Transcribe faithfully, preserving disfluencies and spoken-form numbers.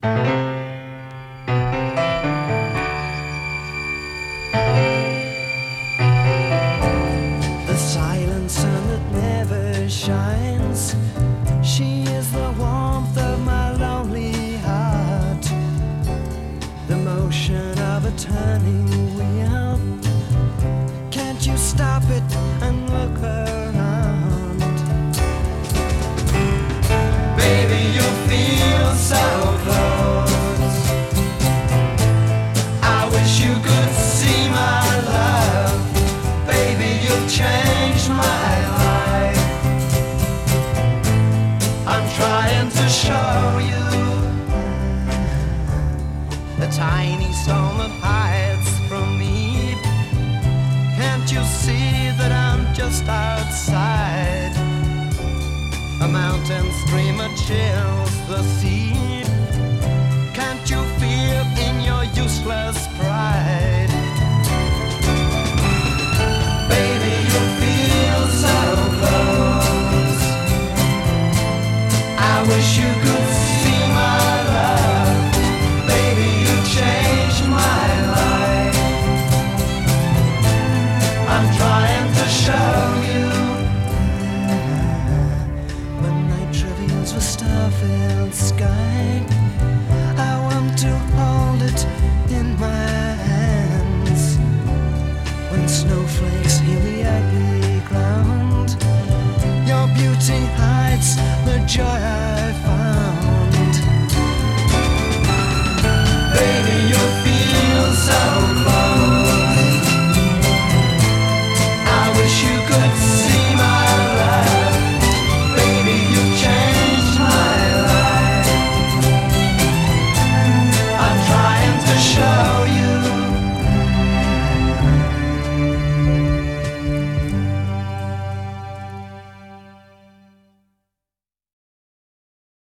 The silent sun that never shines, she is the warmth of my lonely heart, the motion of a turning wheel. Can't you stop it and look around? Baby, you feel so close. I wish you could see my love. Baby, you've changed my life. I'm trying to show you the tiny stone that hides from me. Can't you see that I'm just outside? A mountain stream that chills the sea. Can't you feel in your useless pride? Baby, you feel so close. I wish you could see my love. Baby, you changed my life. I'm trying to show you. When night reveals a star-filled sky, I want to hold it in my hands. When snowflakes heal the ugly ground, your beauty hides the joy I find.